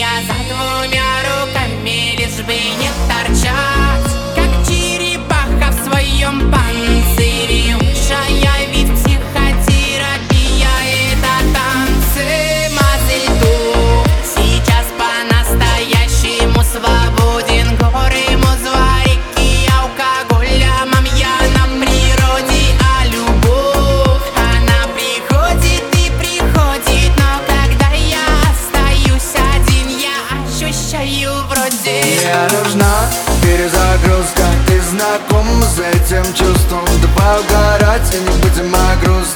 меня за двумя руками, лишь бы не торчать, как черепаха в своем панцире. Лучшая ведь психотерапия — это танцы. Мазельту сейчас по-настоящему свободен. Горы, музва, реки, алкоголя, мамья на природе. А любовь, она приходит и приходит, но когда я остаюсь один, я ощущаю вроде мне нужна перезагрузка. Ты знаком с этим чувством? Давай угорать и не будем о грустном.